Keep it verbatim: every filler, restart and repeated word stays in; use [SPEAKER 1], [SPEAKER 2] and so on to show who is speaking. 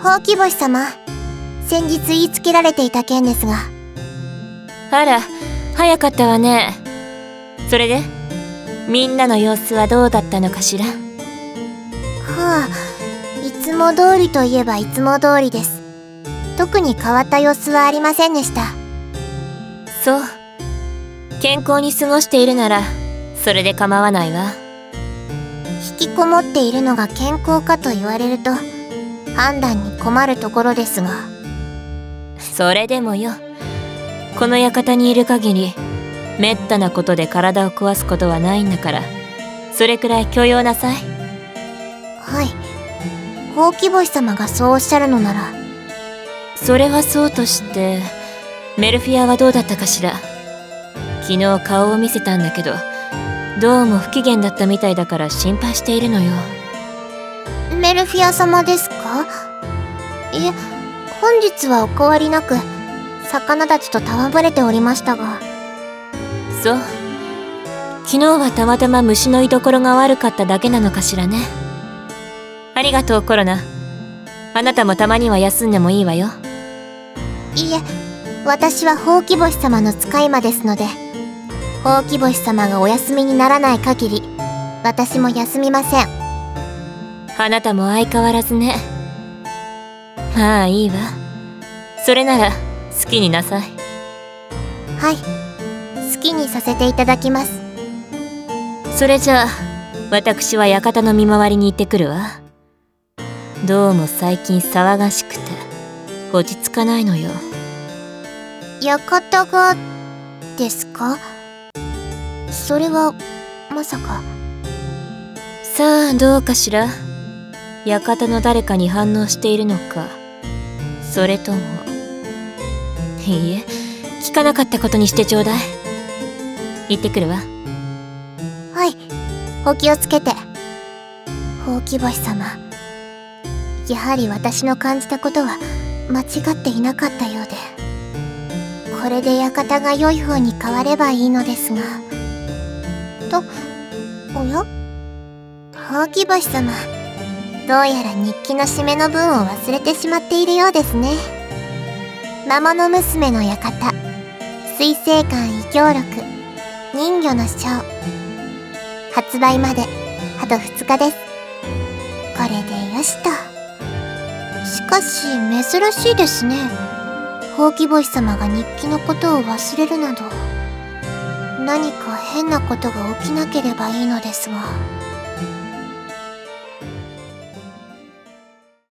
[SPEAKER 1] ほうき星様、先日言いつけられていた件ですが。
[SPEAKER 2] あら、早かったわね。それでみんなの様子はどうだったのかしら。は
[SPEAKER 1] あ、いつも通りといえばいつも通りです。特に変わった様子はありませんでした。
[SPEAKER 2] そう、健康に過ごしているならそれで構わないわ。
[SPEAKER 1] 引きこもっているのが健康かと言われると判断に困るところですが。
[SPEAKER 2] それでもよ、この館にいる限りめったなことで体を壊すことはないんだから、それくらい許容なさい。
[SPEAKER 1] はい、ほうき星様がそうおっしゃるのなら。
[SPEAKER 2] それはそうとして、メルフィアはどうだったかしら。昨日顔を見せたんだけど、どうも不機嫌だったみたいだから心配しているのよ。
[SPEAKER 1] メルフィア様ですか？いえ、本日はお変わりなく魚たちと戯れておりましたが。
[SPEAKER 2] そう、昨日はたまたま虫の居所が悪かっただけなのかしらね。ありがとうコロナ。あなたもたまには休んでもいいわよ。
[SPEAKER 1] いいえ、私はほうき星様の使い魔ですので、ほうき星様がお休みにならない限り私も休みません。
[SPEAKER 2] あなたも相変わらずね。まあいいわ。それなら好きになさい。
[SPEAKER 1] はい、好きにさせていただきます。
[SPEAKER 2] それじゃあ私は館の見回りに行ってくるわ。どうも最近騒がしくて落ち着かないのよ。
[SPEAKER 1] 館がですか？それはまさか。
[SPEAKER 2] さあどうかしら。館の誰かに反応しているのか、それとも。いいえ、聞かなかったことにしてちょうだい。行ってくるわ。
[SPEAKER 1] はい、お気をつけて。ほうき星様、やはり私の感じたことは間違っていなかったようで、これで館が良い風に変わればいいのですが。と、おや？ほうき星様、どうやら日記の締めの文を忘れてしまっているようですね。魔物娘の館、水星館異教録、人魚のショー。発売まであとふつかです。これでよしと。しかし珍しいですね。ほうき星様が日記のことを忘れるなど。何か変なことが起きなければいいのですが。